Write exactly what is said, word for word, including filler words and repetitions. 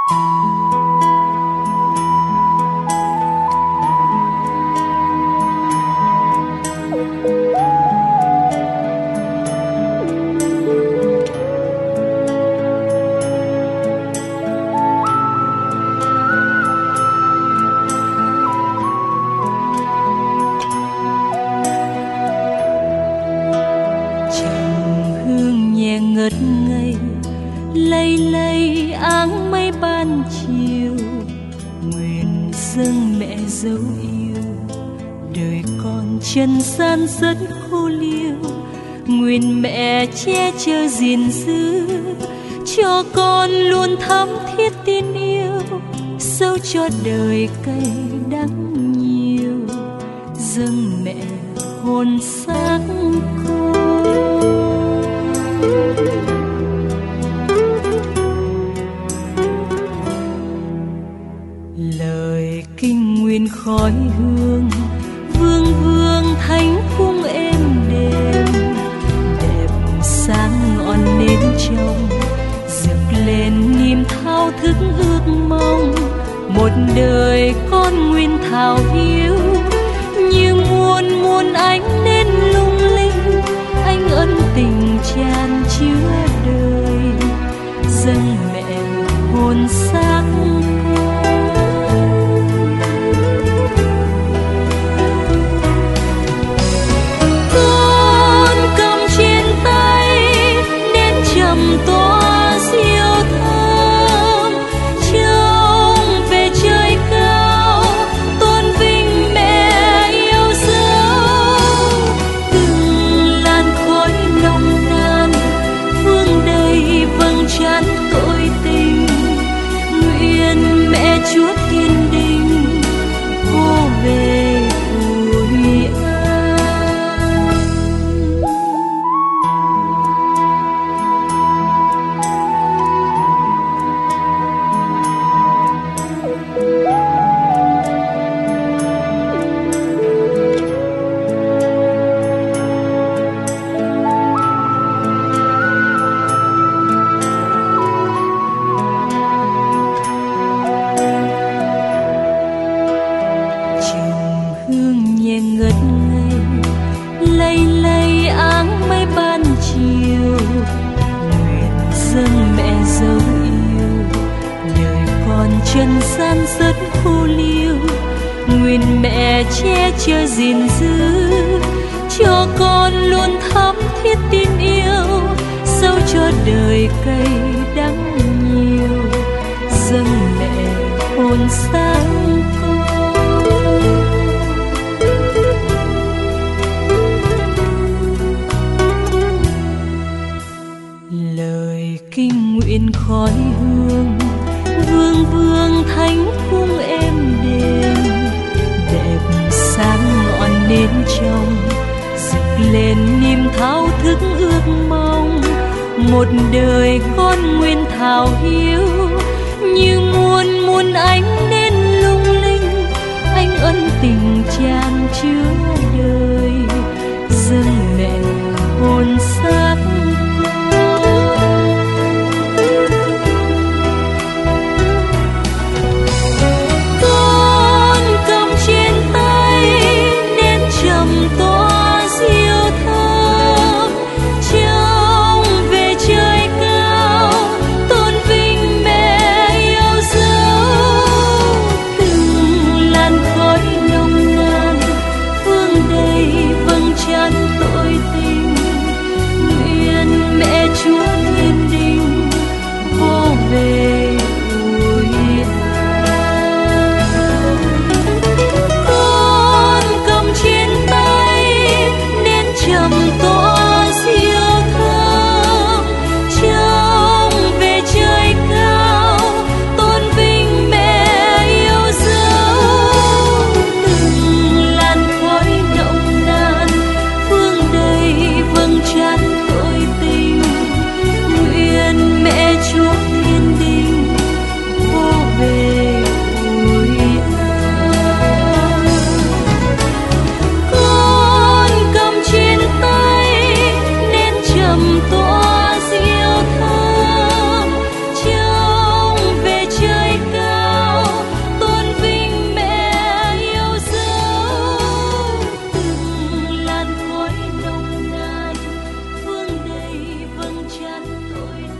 ngất ngây lây lây áng mây ban chiều, nguyện dâng mẹ dấu yêu đời con trần gian rất khô liêu, nguyện mẹ che chở gìn giữ cho con luôn thắm thiết tin yêu, dẫu cho đời cay đắng nhiều, dâng mẹ hồn xác con. Lời kinh nguyện khói hương vương vương thánh cung êm đềm, đẹp sáng ngọn nến trong rực lên niềm thao thức ước mong, một đời con nguyện thảo hiếu như muôn muôn ánh nến lung linh, anh ân tình tràn chứa đời, dâng mẹ hồn xác tỏa diệu thơm trông về trời cao, tôn vinh mẹ yêu dấu, từng làn khói nồng nàn vương đầy vầng trán tội tình, nguyện mẹ Chúa Thiên Đình cô về ủi trần gian rất khô liêu, nguyện mẹ che chở gìn giữ cho con luôn thắm thiết tin yêu, dẫu cho đời cay đắng nhiều, dâng mẹ hồn xác con. Lời kinh nguyện khói hương vương vương thánh cung êm đềm, đẹp sáng ngọn nến trong rực lên niềm thao thức ước mong, một đời con nguyện thảo hiếu như muôn muôn ánh nến lung linh, anh ân tình tràn chứa đời, dâng mẹ hồn xác tỏa diệu thơm trông về trời cao, tôn vinh mẹ yêu dấu, từng làn khói nồng nàn rồi